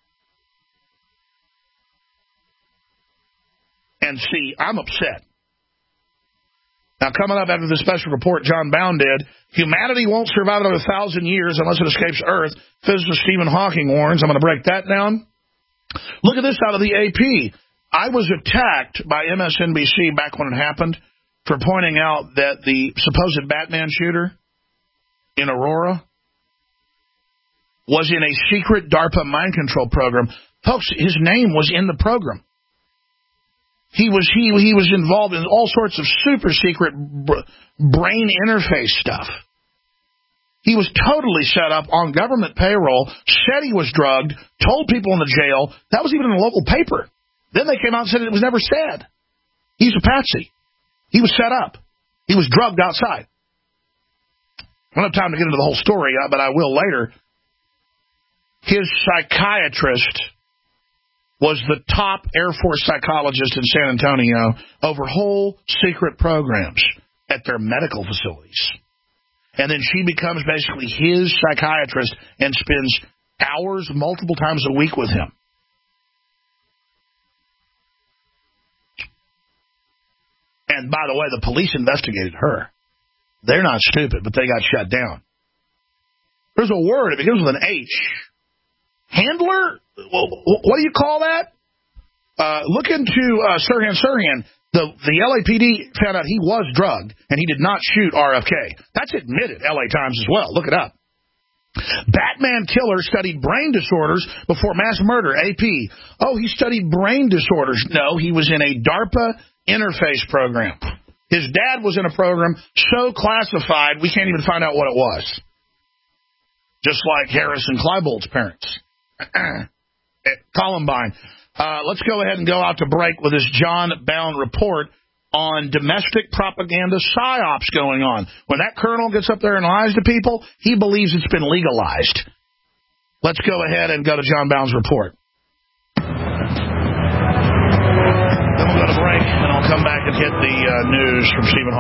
And see, I'm upset. Now, coming up after the special report John Bound did, humanity won't survive another 1,000 years unless it escapes Earth. Physicist Stephen Hawking warns. I'm going to break that down. Look at this out of the AP. I was attacked by MSNBC back when it happened for pointing out that the supposed Batman shooter in Aurora was in a secret DARPA mind control program. Folks, his name was in the program. He was involved in all sorts of super secret brain interface stuff. He was totally set up on government payroll, said he was drugged, told people in the jail. That was even in a local paper. Then they came out and said it was never said. He's a patsy. He was set up. He was drugged outside. I don't have time to get into the whole story, but I will later. His psychiatrist was the top Air Force psychologist in San Antonio over whole secret programs at their medical facilities. And then she becomes basically his psychiatrist and spends hours multiple times a week with him. And by the way, the police investigated her. They're not stupid, but they got shut down. There's a word. It begins with an H. Handler? What do you call that? Look into Sirhan. The LAPD found out he was drugged, and he did not shoot RFK. That's admitted, LA Times as well. Look it up. Batman killer studied brain disorders before mass murder. AP. Oh, he studied brain disorders. No, he was in a DARPA interface program. His dad was in a program so classified we can't even find out what it was. Just like Harrison Kleinbold's parents. Columbine. Let's go ahead and go out to break with this John Bound report on domestic propaganda psyops going on. When that colonel gets up there and lies to people, he believes it's been legalized. Let's go ahead and go to John Bound's report. Then we'll go to break, and I'll come back and hit the news from Stephen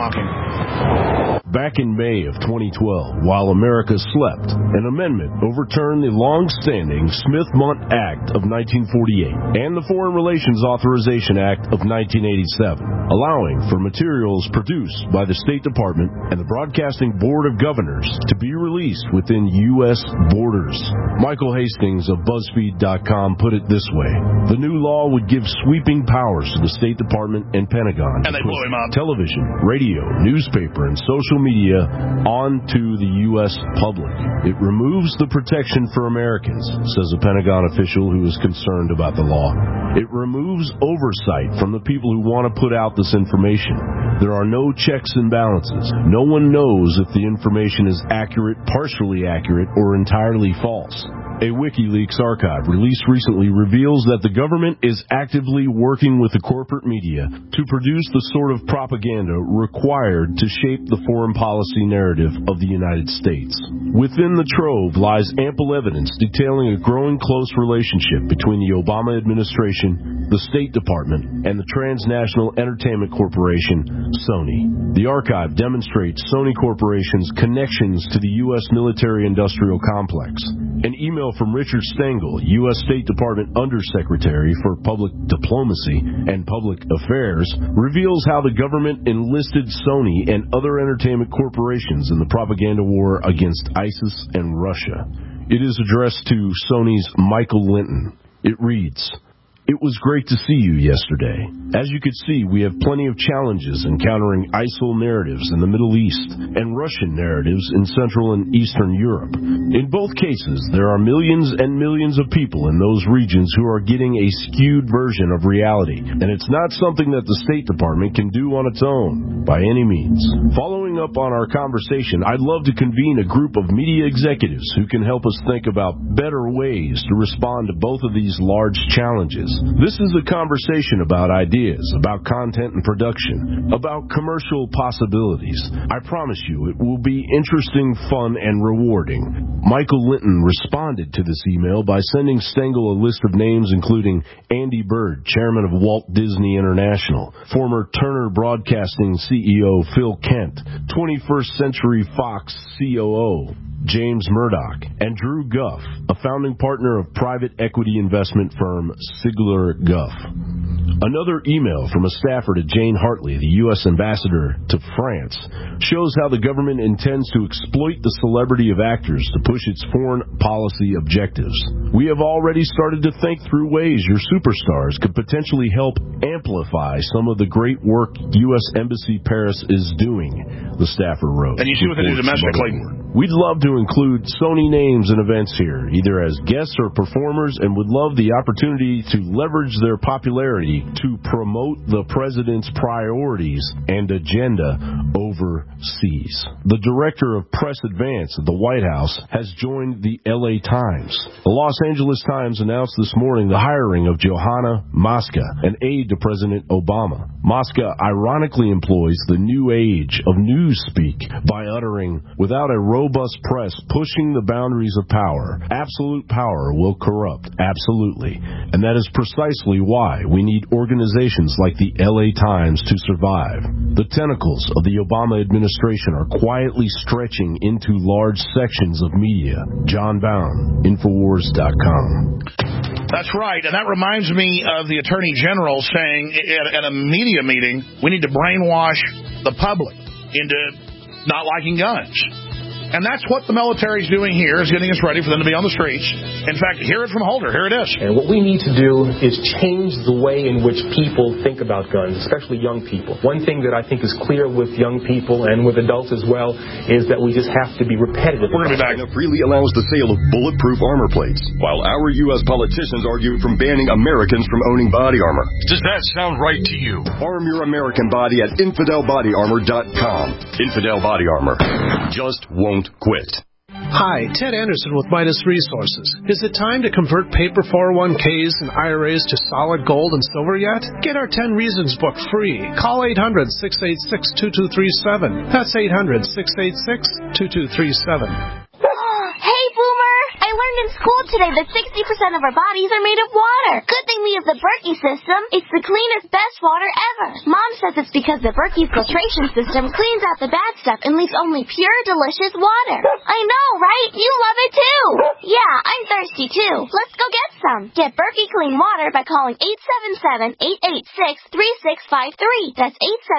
Hawking. Back in May of 2012, while America slept, an amendment overturned the long-standing Smith-Mundt Act of 1948 and the Foreign Relations Authorization Act of 1987, allowing for materials produced by the State Department and the Broadcasting Board of Governors to be released within U.S. borders. Michael Hastings of BuzzFeed.com put it this way: the new law would give sweeping powers to the State Department and Pentagon and they blew him up. Television, radio, newspaper, and social media onto the U.S. public. It removes the protection for Americans, says a Pentagon official who is concerned about the law. It removes oversight from the people who want to put out this information. There are no checks and balances. No one knows if the information is accurate, partially accurate, or entirely false. A WikiLeaks archive released recently reveals that the government is actively working with the corporate media to produce the sort of propaganda required to shape the foreign policy narrative of the United States. Within the trove lies ample evidence detailing a growing close relationship between the Obama administration, the State Department, and the transnational entertainment corporation, Sony. The archive demonstrates Sony Corporation's connections to the U.S. military-industrial complex. An email from Richard Stengel, U.S. State Department Undersecretary for Public Diplomacy and Public Affairs, reveals how the government enlisted Sony and other entertainment corporations in the propaganda war against ISIS and Russia. It is addressed to Sony's Michael Linton. It reads, "It was great to see you yesterday. As you could see, we have plenty of challenges encountering ISIL narratives in the Middle East and Russian narratives in Central and Eastern Europe. In both cases, there are millions and millions of people in those regions who are getting a skewed version of reality, and it's not something that the State Department can do on its own, by any means. Following Following up on our conversation, I'd love to convene a group of media executives who can help us think about better ways to respond to both of these large challenges. This is a conversation about ideas, about content and production, about commercial possibilities. I promise you it will be interesting, fun, and rewarding. Michael Linton responded to this email by sending Stengel a list of names including Andy Bird, chairman of Walt Disney International, former Turner Broadcasting CEO Phil Kent, 21st Century Fox COO James Murdoch, and Drew Guff, a founding partner of private equity investment firm Sigler Guff. Another email from a staffer to Jane Hartley, the U.S. ambassador to France, shows how the government intends to exploit the celebrity of actors to push its foreign policy objectives. We have already started to think through ways your superstars could potentially help amplify some of the great work U.S. Embassy Paris is doing, the staffer wrote. And you see what they do domestically. We'd love to include Sony names and events here, either as guests or performers, and would love the opportunity to leverage their popularity to promote the president's priorities and agenda overseas. The director of press advance at the White House has joined the LA Times. The Los Angeles Times announced this morning the hiring of Johanna Mosca, an aide to President Obama. Mosca ironically employs the new age of newspeak by uttering, without a robust press pushing the boundaries of power, absolute power will corrupt, absolutely. And that is precisely why we need organizations like the LA Times to survive. The tentacles of the Obama administration are quietly stretching into large sections of media. John Bound, Infowars.com. That's right, and that reminds me of the Attorney General saying at a media meeting, we need to brainwash the public into not liking guns. And that's what the military's doing here, is getting us ready for them to be on the streets. In fact, hear it from Holder. Here it is. And what we need to do is change the way in which people think about guns, especially young people. One thing that I think is clear with young people and with adults as well is that we just have to be repetitive. We're going to be back. China freely allows the sale of bulletproof armor plates, while our U.S. politicians argue from banning Americans from owning body armor. Does that sound right to you? Arm your American body at InfidelBodyArmor.com. Infidel Body Armor just won't quit. Hi, Ted Anderson with Midas Resources. Is it time to convert paper 401ks and IRAs to solid gold and silver yet? Get our 10 Reasons book free. Call 800-686-2237. That's 800-686-2237. Hey, Boomer! I learned in school today that 60% of our bodies are made of water. Good thing we have the Berkey system. It's the cleanest, best water ever. Mom says it's because the Berkey filtration system cleans out the bad stuff and leaves only pure, delicious water. I know, right? You love it too. Yeah, I'm thirsty too. Let's go get some. Get Berkey clean water by calling 877-886-3653. That's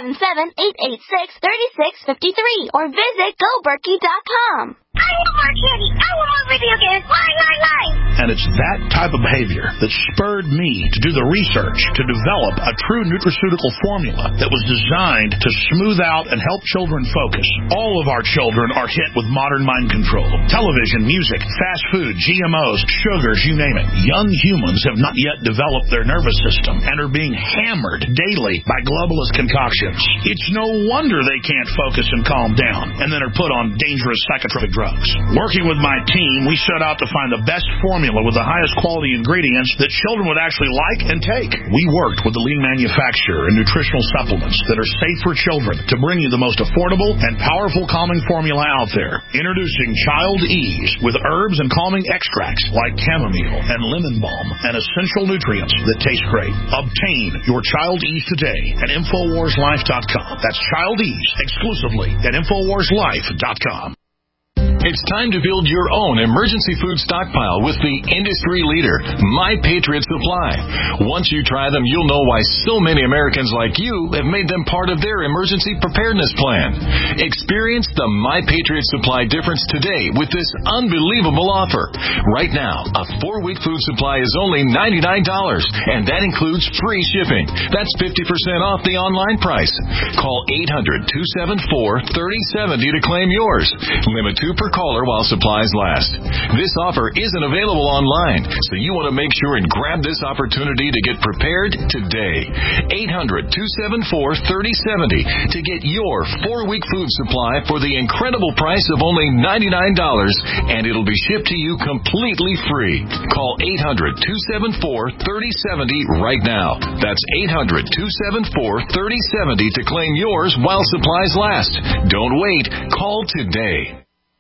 877-886-3653. Or visit GoBerkey.com. I want more candy. I want more video games. Line. And it's that type of behavior that spurred me to do the research to develop a true nutraceutical formula that was designed to smooth out and help children focus. All of our children are hit with modern mind control. Television, music, fast food, GMOs, sugars, you name it. Young humans have not yet developed their nervous system and are being hammered daily by globalist concoctions. It's no wonder they can't focus and calm down and then are put on dangerous psychotropic drugs. Working with my team, we set out to find the best formula with the highest quality ingredients that children would actually like and take. We worked with the leading manufacturer in nutritional supplements that are safe for children to bring you the most affordable and powerful calming formula out there. Introducing Child Ease with herbs and calming extracts like chamomile and lemon balm and essential nutrients that taste great. Obtain your Child Ease today at InfoWarsLife.com. That's Child Ease exclusively at InfoWarsLife.com. It's time to build your own emergency food stockpile with the industry leader, My Patriot Supply. Once you try them, you'll know why so many Americans like you have made them part of their emergency preparedness plan. Experience the My Patriot Supply difference today with this unbelievable offer. Right now, a 4-week food supply is only $99, and that includes free shipping. That's 50% off the online price. Call 800-274-3070 to claim yours. Limit 2 per caller while supplies last. This offer isn't available online, so you want to make sure and grab this opportunity to get prepared today. 800-274-3070 to get your 4-week food supply for the incredible price of only $99, and it'll be shipped to you completely free. Call 800-274-3070 right now. That's 800-274-3070 to claim yours while supplies last. Don't wait. Call today.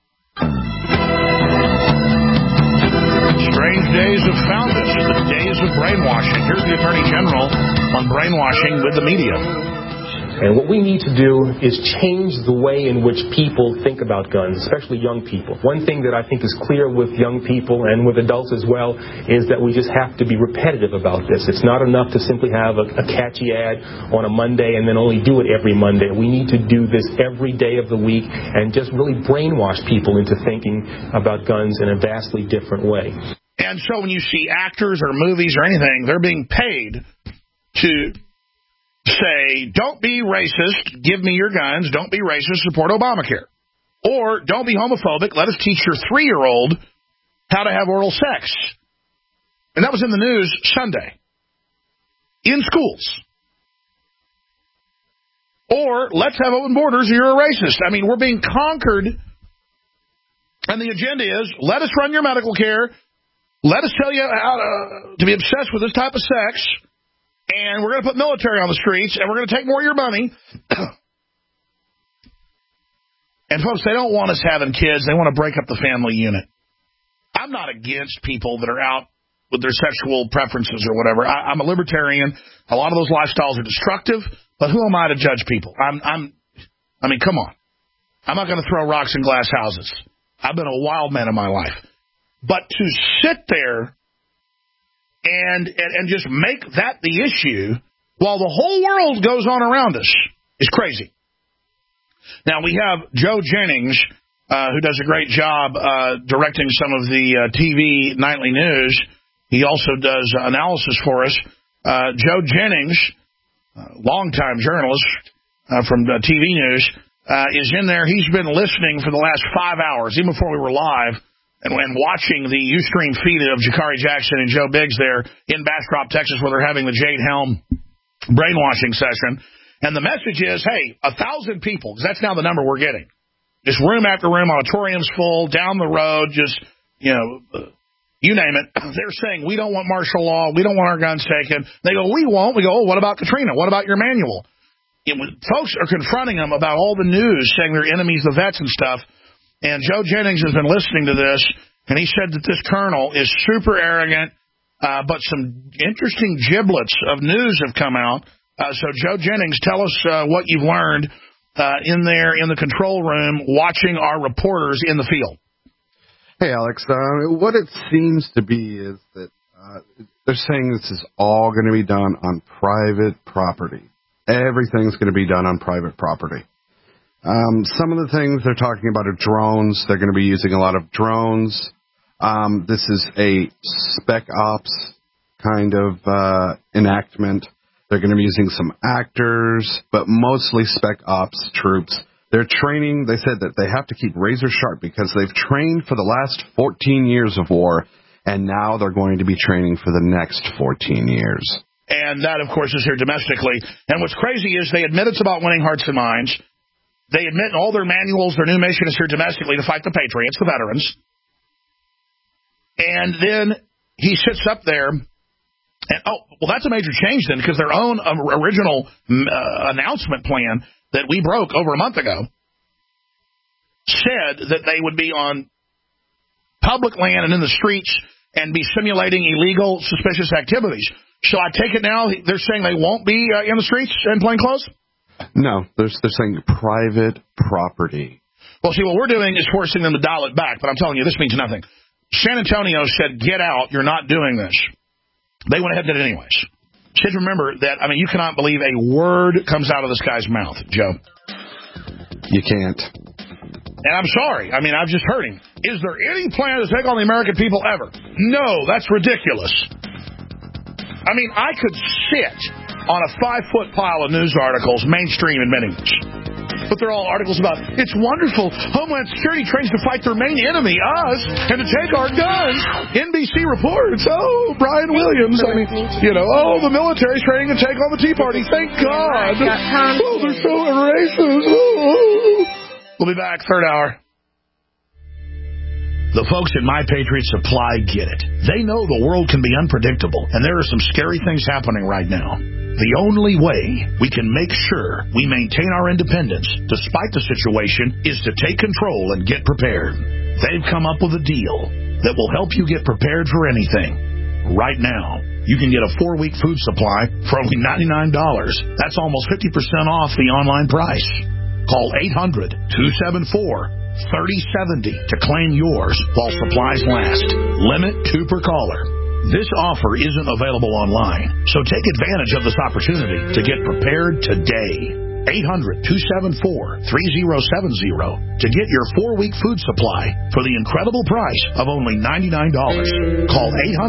Strange days have found us. The days of brainwashing. Here's the Attorney General on brainwashing with the media. And what we need to do is change the way in which people think about guns, especially young people. One thing that I think is clear with young people and with adults as well is that we just have to be repetitive about this. It's not enough to simply have a catchy ad on a Monday and then only do it every Monday. We need to do this every day of the week and just really brainwash people into thinking about guns in a vastly different way. And so when you see actors or movies or anything, they're being paid to say, don't be racist, give me your guns, don't be racist, support Obamacare. Or don't be homophobic, let us teach your 3-year-old how to have oral sex. And that was in the news Sunday. In schools. Or let's have open borders or you're a racist. I mean, we're being conquered. And the agenda is, let us run your medical care, let us tell you how to be obsessed with this type of sex, and we're going to put military on the streets, and we're going to take more of your money. And, folks, they don't want us having kids. They want to break up the family unit. I'm not against people that are out with their sexual preferences or whatever. I'm a libertarian. A lot of those lifestyles are destructive, but who am I to judge people? I mean, come on. I'm not going to throw rocks in glass houses. I've been a wild man in my life. But to sit there and just make that the issue while the whole world goes on around us is crazy. Now, we have Joe Jennings, who does a great job directing some of the TV nightly news. He also does analysis for us. Joe Jennings, longtime journalist from TV news, is in there. He's been listening for the last 5 hours, even before we were live, and watching the Ustream feed of Jakari Jackson and Joe Biggs there in Bastrop, Texas, where they're having the Jade Helm brainwashing session. And the message is, hey, 1,000 people, because that's now the number we're getting. Just room after room, auditoriums full, down the road, just, you name it. They're saying, we don't want martial law. We don't want our guns taken. They go, we won't. We go, oh, what about Katrina? What about your manual? Folks are confronting them about all the news, saying they're enemies of vets and stuff. And Joe Jennings has been listening to this, and he said that this colonel is super arrogant, but some interesting giblets of news have come out. So, Joe Jennings, tell us what you've learned in there in the control room watching our reporters in the field. Hey, Alex. What it seems to be is that they're saying this is all going to be done on private property. Everything's going to be done on private property. Some of the things they're talking about are drones. They're going to be using a lot of drones. This is a spec ops kind of enactment. They're going to be using some actors, but mostly spec ops troops. They're training. They said that they have to keep razor sharp because they've trained for the last 14 years of war, and now they're going to be training for the next 14 years. And that, of course, is here domestically. And what's crazy is they admit it's about winning hearts and minds. They admit in all their manuals their new mission is here domestically to fight the patriots, the veterans. And then he sits up there, and, that's a major change then, because their own original announcement plan that we broke over a month ago said that they would be on public land and in the streets and be simulating illegal, suspicious activities. So I take it now they're saying they won't be in the streets in plain clothes? No, they're saying private property. Well, see, what we're doing is forcing them to dial it back, but I'm telling you, this means nothing. San Antonio said, get out, you're not doing this. They went ahead and did it anyways. Should remember that, you cannot believe a word comes out of this guy's mouth, Joe. You can't. And I'm sorry. I've just heard him. Is there any plan to take on the American people ever? No, that's ridiculous. I could sit on a 5-foot pile of news articles, mainstream admitting this. but they're all articles about, it's wonderful. Homeland Security trains to fight their main enemy, us, and to take our guns. NBC reports, Brian Williams. I mean, the military's training to take on the Tea Party. Thank God. They're so racist. We'll be back, third hour. The folks at My Patriot Supply get it. They know the world can be unpredictable, and there are some scary things happening right now. The only way we can make sure we maintain our independence, despite the situation, is to take control and get prepared. They've come up with a deal that will help you get prepared for anything. Right now, you can get a 4-week food supply for only $99. That's almost 50% off the online price. Call 800-274-3070 to claim yours while supplies last. Limit 2 per caller. This offer isn't available online, so take advantage of this opportunity to get prepared today. 800-274-3070 to get your 4-week food supply for the incredible price of only $99. Call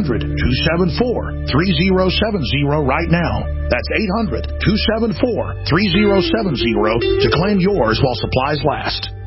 800-274-3070 right now. That's 800-274-3070 to claim yours while supplies last.